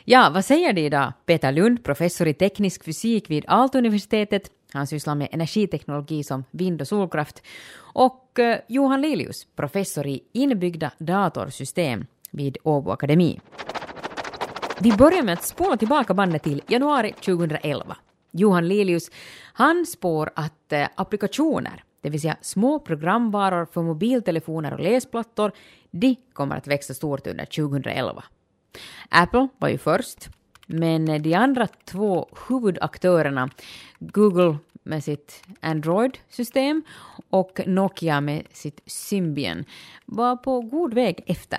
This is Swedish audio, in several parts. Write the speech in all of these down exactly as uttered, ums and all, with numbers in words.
Ja, vad säger de idag? Peter Lund, professor i teknisk fysik vid Aalto-universitetet. Han sysslar med energiteknologi som vind- och solkraft. Och eh, Johan Lilius, professor i inbyggda datorsystem vid Åbo Akademi. Vi börjar med att spola tillbaka bandet till januari tjugohundraelva. Johan Lilius, han spår att eh, applikationer, det vill säga små programvaror för mobiltelefoner och läsplattor, de kommer att växa stort under tjugohundraelva. Apple var ju först, men de andra två huvudaktörerna, Google med sitt Android-system och Nokia med sitt Symbian, var på god väg efter.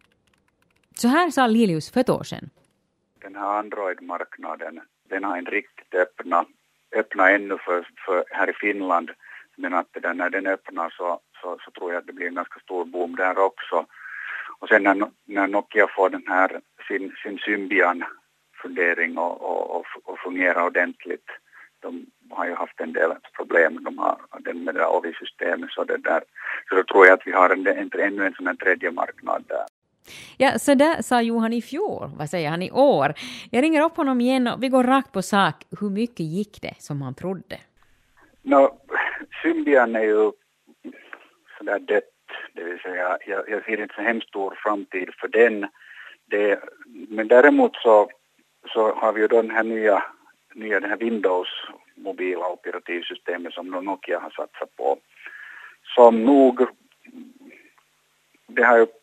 Så här sa Lilius för ett år sedan. Den här Android-marknaden, den har inte riktigt öppna, öppna ännu för, för här i Finland. Men att den, när den öppnar så, så, så tror jag att det blir en ganska stor boom där också. Och sen när, när Nokia får den här sin, sin Symbian-fundering och, och, och, och fungerar ordentligt. De har ju haft en del problem de har, den med det där O V I-systemet. Så, det där, så då tror jag att vi har en, en, ännu en sån här tredje marknad där. Ja, så där sa Johan i fjol. Vad säger han i år? Jag ringer upp honom igen och vi går rakt på sak. Hur mycket gick det som han trodde? No, Symbian är ju sådär dött. Det vill säga, jag, jag ser inte så hemskt stor framtid för den. Det, men däremot så, så har vi ju då den här nya, nya den här Windows mobila operativsystemet som Nokia har satsat på. Som nog, det har ju,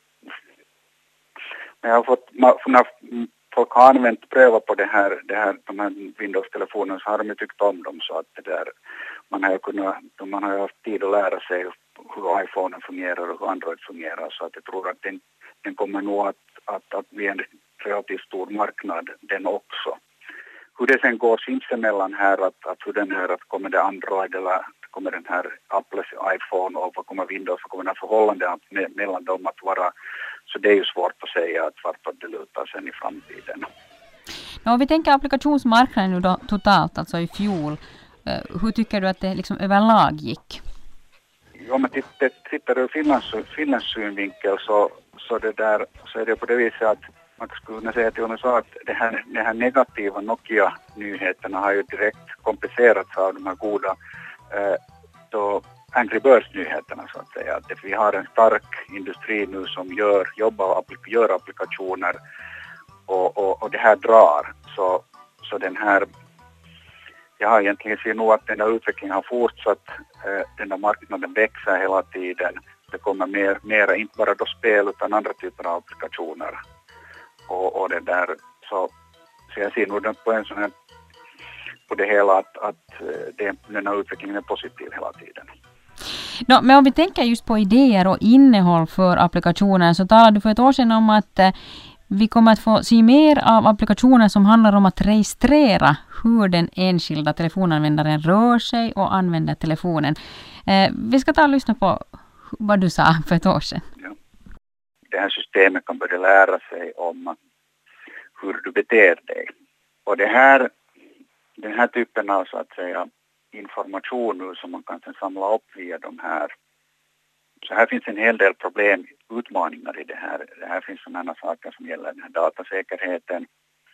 jag har fått, när folk har använt pröva på det här, det här, de här Windows-telefonerna så har de ju tyckt om dem så att det där, man har ju kunnat, man har ju haft tid att lära sig hur iPhone fungerar och hur Android fungerar så att jag tror att den, den kommer nog att, att, att bli en relativt stor marknad den också. Hur det sen går sinsemellan här, att, att hur den här, att kommer det Android eller kommer den här Apples iPhone och vad kommer Windows och kommer den här förhållanden mellan dem att vara, så det är ju svårt att säga att vart det lutar sen i framtiden. Ja, om vi tänker applikationsmarknaden nu då totalt, alltså i fjol, hur tycker du att det liksom överlag gick? Om man tittar, tittar ur Finlands, Finlands synvinkel så, så, det där, så är det på det viset att man skulle kunna säga till honom så att det här, det här negativa Nokia-nyheterna har ju direkt kompenserats av de här goda eh, då Angry Birds-nyheterna så att säga. Att vi har en stark industri nu som gör, jobbar och applik- gör applikationer och, och, och det här drar. Så, så den här, jag har egentligen sett nog att den här utvecklingen har fortsatt. Eh, den här marknaden växer hela tiden. Det kommer mer, mer inte bara då spel utan andra typer av applikationer. Och, och det där, så, så jag ser nog på en sån här, på det hela att, att det, den här utvecklingen är positiv hela tiden. No, men om vi tänker just på idéer och innehåll för applikationer så talade du för ett år sedan om att eh, vi kommer att få se mer av applikationer som handlar om att registrera hur den enskilda telefonanvändaren rör sig och använder telefonen. Eh, vi ska ta och lyssna på vad du sa för ett år sedan. Ja. Det här systemet kan börja lära sig om hur du beter dig. Och det här, den här typen av så att säga information nu som man kan sen samla upp via de här. Så här finns en hel del problem, utmaningar i det här. Det här finns sådana saker som gäller den här datasäkerheten.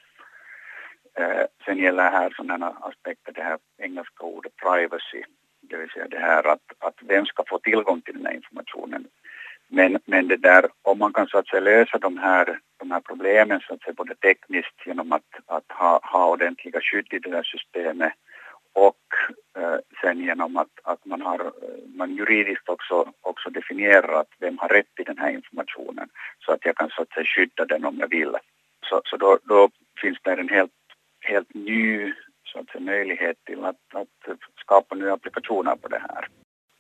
Eh, sen gäller här sådana aspekter, det här engelska ordet privacy. Det vill säga det här att, att vem ska få tillgång till den här informationen. Men, men det där, om man kan så att säga lösa de här, de här problemen så att säga både tekniskt genom att, att ha, ha ordentliga skydd i det här systemet och eh, sen genom att, att man har man juridiskt också, också definierar att vem har rätt till den här informationen så att jag kan så att säga skydda den om jag vill. Så, så då, då finns det en helt, helt ny så att säga, möjlighet till att, att skapa nya applikationer på det här.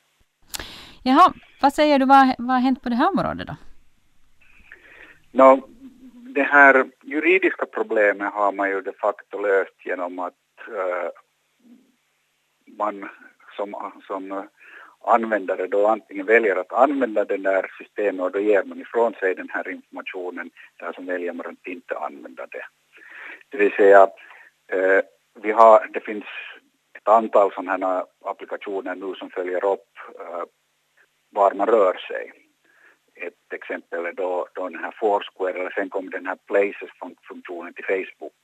Jaha, vad säger du, vad, vad har hänt på det här området då? No, det här juridiska problemet har man ju de facto löst genom att uh, man som, som användare då antingen väljer att använda den där systemet och då ger man ifrån sig den här informationen där som väljer man att inte använda det. Det vill säga, uh, vi har, det finns ett antal sådana här applikationer nu som följer upp uh, var man rör sig. Ett exempel är då, då den här Foursquare, eller sen kommer den här Places-funktionen till Facebook.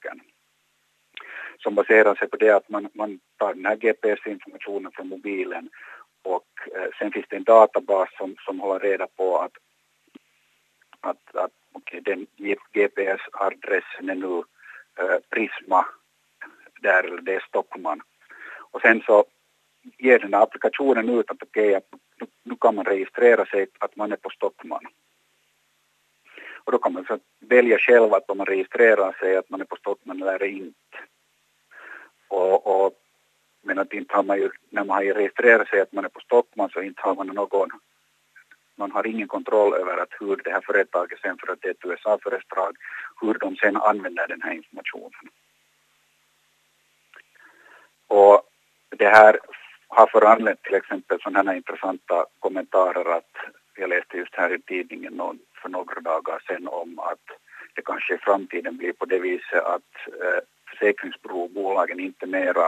som baserar sig på det att man, man tar den här G P S-informationen från mobilen och eh, sen finns det en databas som, som håller reda på att, att, att okay, den G P S-adressen är nu eh, Prisma där, eller det är Stockman. Och sen så ger den här applikationen ut att okej, okay, nu, nu kan man registrera sig att man är på Stockman. Och då kan man så välja själv att om man registrerar sig att man är på Stockman eller inte. Och, och, men att inte har man ju, när man har registrerat sig att man är på Stockman så inte har man någon, man har ingen kontroll över att hur det här företaget sen, för att det är ett U S A-företag, hur de sen använder den här informationen. Och det här har föranlett till exempel sådana här intressanta kommentarer att jag läste just här i tidningen någon, för några dagar sedan om att det kanske i framtiden blir på det viset att eh, försäkringsbolagen inte mera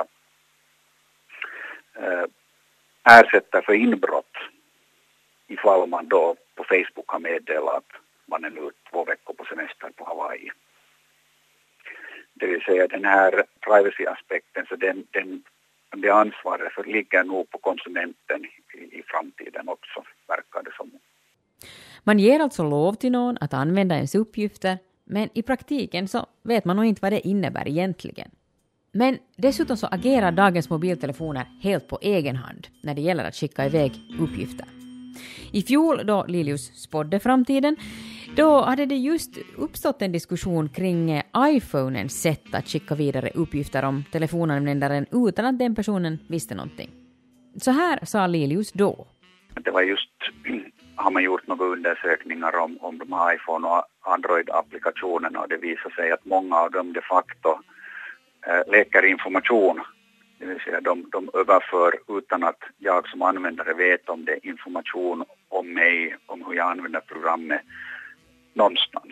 eh, ersätter för inbrott ifall man då på Facebook har meddelat att man är nu två veckor på semester på Hawaii. Det vill säga den här privacy-aspekten, så den, den, det ansvaret för ligger nog på konsumenten i, i framtiden också, verkar det som. Man ger alltså lov till någon att använda ens uppgifter, men i praktiken så vet man nog inte vad det innebär egentligen. Men dessutom så agerar dagens mobiltelefoner helt på egen hand när det gäller att skicka iväg uppgifter. I fjol då Lilius spådde framtiden, då hade det just uppstått en diskussion kring iPhonens sätt att skicka vidare uppgifter om telefonanvändaren utan att den personen visste någonting. Så här sa Lilius då. Det var just, har man gjort några undersökningar om, om de här iPhone- och Android-applikationerna, och det visar sig att många av dem de facto äh, läcker information. Det vill säga de, de överför utan att jag som användare vet om det är information om mig, om hur jag använder programmet någonstans.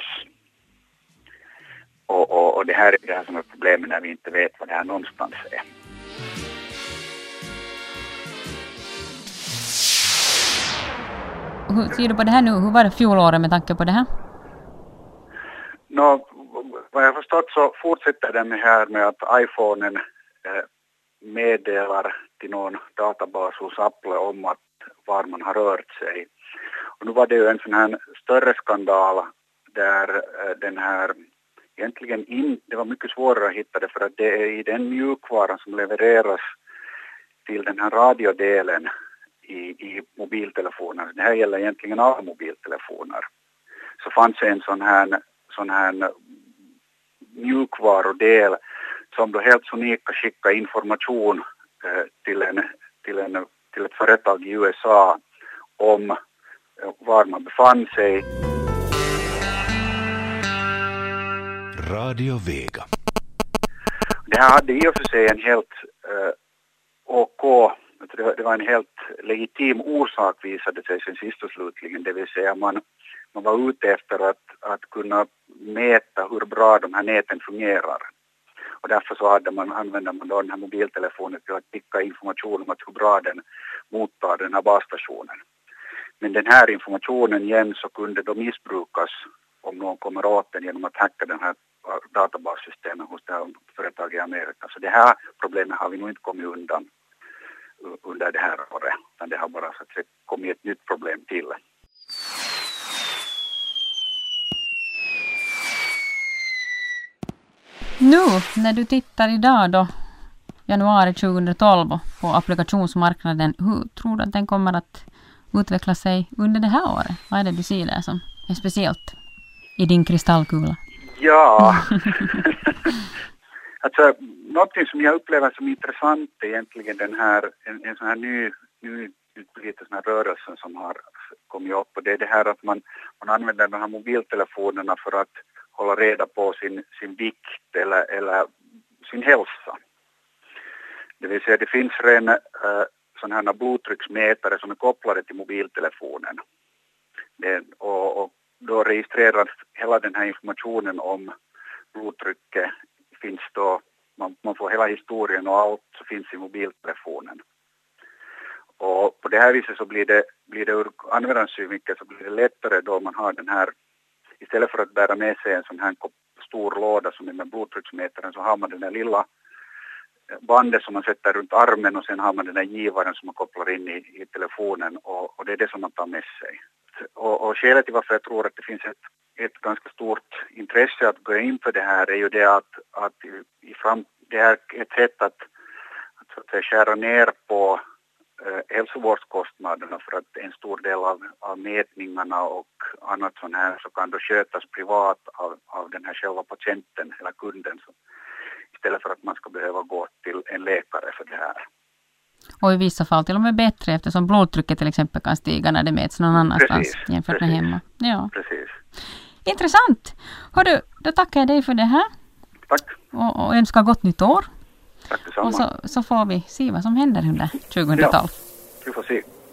Och, och, och det här är det här som är problemet när vi inte vet vad det här någonstans är. Hur ser du på det här nu? Hur var det fjolåret med tanke på det här? Nå, vad jag förstått så fortsätter den här med att iPhonen eh, meddelar till någon databas hos Apple om att var man har rört sig. Och nu var det ju en sån här större skandal där eh, den här egentligen in, det var mycket svårare att hitta det, för att det är i den mjukvaran som levereras till den här radiodelen i, i mobiltelefoner. Det här gäller egentligen alla mobiltelefoner. Så fanns en sån här, sån här mjukvarudel som då helt sonika skickar information eh, till, en, till, en, till ett företag i U S A om eh, var man befann sig. Radio Vega. Det här hade i och för sig en helt eh, OK, det var en helt legitim orsak visade sig sen sist och slutligen, det vill säga man, man var ute efter att, att kunna mäta hur bra de här näten fungerar. Och därför så hade man, använde man då den här mobiltelefonen till att skicka information om att hur bra den mottar den här basstationen. Men den här informationen igen så kunde då missbrukas om någon kommer åt den genom att hacka den här databassystemen hos det här företaget i Amerika. Så det här problemet har vi nog inte kommit undan under det här året, utan det har bara så att säga kommit ett nytt problem till. Nu, när du tittar idag då, januari tjugohundratolv på applikationsmarknaden, hur tror du att den kommer att utveckla sig under det här året? Vad är det du ser där som är speciellt i din kristallkula? Ja, alltså någonting som jag upplever som intressant är egentligen den här, en, en sån här ny, ny lite sån här rörelse som har kommit upp, och det är det här att man, man använder de här mobiltelefonerna för att hålla reda på sin, sin vikt eller, eller sin hälsa. Det vill säga det finns redan äh, sådana här blodtrycksmätare som är kopplade till mobiltelefonen. Det, och, och då registreras hela den här informationen om blodtrycket, finns då, man, man får hela historien och allt så finns i mobiltelefonen. Och på det här viset så blir det, blir det ur användarens synvinkel så blir det lättare då man har den här, istället för att bära med sig en sån här stor låda som är med blodtrycksmätaren, så har man den här lilla bandet som man sätter runt armen och sen har man den där givaren som man kopplar in i, i telefonen och, och det är det som man tar med sig. Och, och skälet till varför jag tror att det finns ett, ett ganska stort intresse att gå in för det här är ju det att, att i fram, det är ett sätt att, att, så att säga, skära ner på eh, hälsovårdskostnaderna för att en stor del av, av mätningarna och annat sånt här så kan då skötas privat av, av den här själva patienten eller kunden så, istället för att man ska behöva gå till en läkare för det här. Och i vissa fall till och med bättre eftersom blodtrycket till exempel kan stiga när det mäts någon annanstans precis, jämfört precis, med hemma. Ja. Precis. Intressant! Hördu, då tackar jag dig för det här. Tack. Och, och önskar gott nytt år. Tack detsamma. Och så, så får vi se vad som händer under tjugohundratalet. Ja, vi får se.